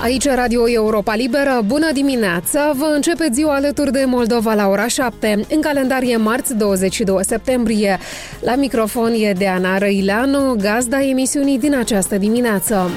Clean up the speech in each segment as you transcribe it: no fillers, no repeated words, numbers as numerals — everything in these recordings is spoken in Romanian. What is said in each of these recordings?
Aici Radio Europa Liberă, bună dimineața! Vă începe ziua alături de Moldova la ora 7. În calendar e marți 22 septembrie. La microfon e Deana Răileanu, gazda emisiunii din această dimineață.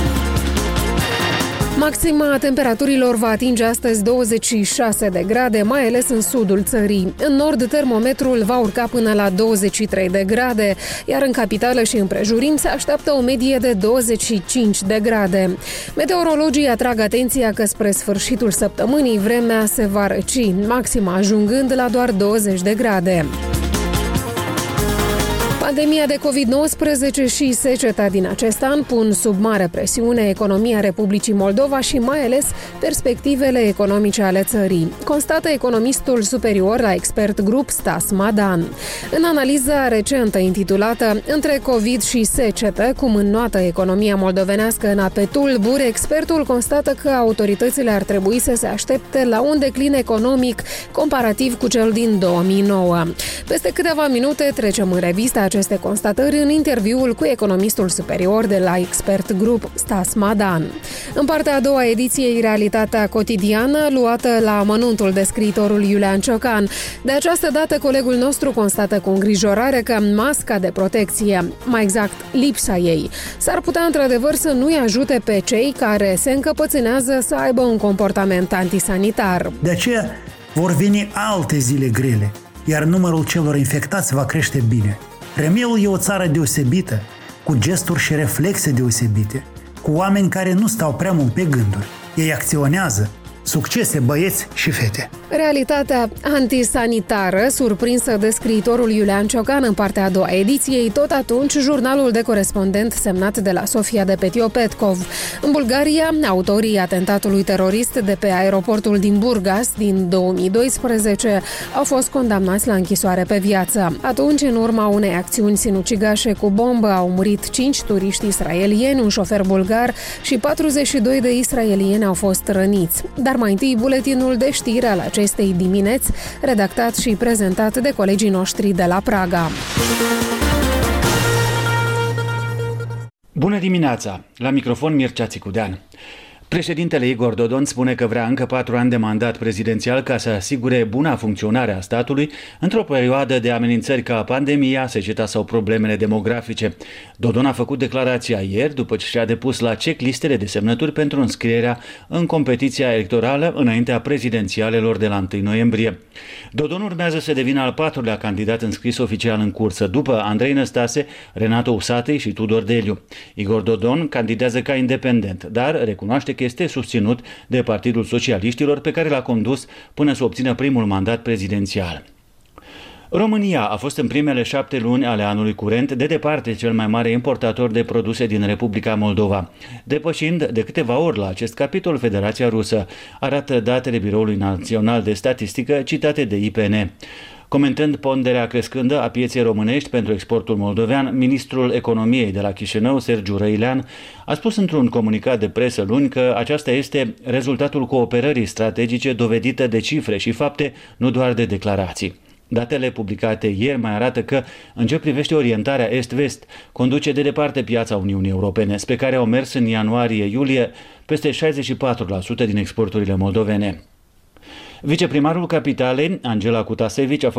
Maxima temperaturilor va atinge astăzi 26 de grade, mai ales în sudul țării. În nord, termometrul va urca până la 23 de grade, iar în capitală și împrejurim se așteaptă o medie de 25 de grade. Meteorologii atrag atenția că spre sfârșitul săptămânii vremea se va răci, maxima ajungând la doar 20 de grade. Pandemia de COVID-19 și seceta din acest an pun sub mare presiune economia Republicii Moldova și mai ales perspectivele economice ale țării, constată economistul superior la Expert Group Stas Madan. În analiza recentă intitulată Între COVID și secetă, cum înnoată economia moldovenească în ape tulburi, expertul constată că autoritățile ar trebui să se aștepte la un declin economic comparativ cu cel din 2009. Peste câteva minute trecem în revistă aceste constatări în interviul cu economistul superior de la Expert Group, Stas Madan. În partea a doua ediției Realitatea cotidiană, luată la amănuntul de scriitorul Iulian Ciocan. De această dată, colegul nostru constată cu îngrijorare că masca de protecție, mai exact lipsa ei, s-ar putea într-adevăr să nu-i ajute pe cei care se încăpățânează să aibă un comportament antisanitar. De aceea vor veni alte zile grele, iar numărul celor infectați va crește bine. Remelul e o țară deosebită, cu gesturi și reflexe deosebite, cu oameni care nu stau prea mult pe gânduri. Ei acționează. Succese, băieți și fete! Realitatea antisanitară, surprinsă de scriitorul Iulian Ciocan în partea a doua ediției, tot atunci jurnalul de corespondent semnat de la Sofia de Petio-Petkov. În Bulgaria, autorii atentatului terorist de pe aeroportul din Burgas din 2012 au fost condamnați la închisoare pe viață. Atunci, în urma unei acțiuni sinucigașe cu bombă, au murit 5 turiști israelieni, un șofer bulgar și 42 de israelieni au fost răniți. Dar mai întâi buletinul de știri al acestei dimineți, redactat și prezentat de colegii noștri de la Praga. Bună dimineața! La microfon Mircea Țicudean. Președintele Igor Dodon spune că vrea încă 4 ani de mandat prezidențial ca să asigure buna funcționare a statului într-o perioadă de amenințări ca pandemia, seceta sau problemele demografice. Dodon a făcut declarația ieri după ce și-a depus la checklistele de semnături pentru înscrierea în competiția electorală înaintea prezidențialelor de la 1 noiembrie. Dodon urmează să devină al 4-lea candidat înscris oficial în cursă, după Andrei Năstase, Renato Usatăi și Tudor Deliu. Igor Dodon candidează ca independent, dar recunoaște că este susținut de Partidul Socialiștilor, pe care l-a condus până să obțină primul mandat prezidențial. România a fost în primele 7 luni ale anului curent de departe cel mai mare importator de produse din Republica Moldova, depășind de câteva ori la acest capitol Federația Rusă, arată datele Biroului Național de Statistică citate de IPN. Comentând ponderea crescândă a pieței românești pentru exportul moldovean, ministrul economiei de la Chișinău, Sergiu Răilean, a spus într-un comunicat de presă luni că aceasta este rezultatul cooperării strategice dovedită de cifre și fapte, nu doar de declarații. Datele publicate ieri mai arată că, în ce privește orientarea est-vest, conduce de departe piața Uniunii Europene, spre care au mers în ianuarie-iulie peste 64% din exporturile moldovene. Viceprimarul capitalei, Angela Cutasevici, a făcut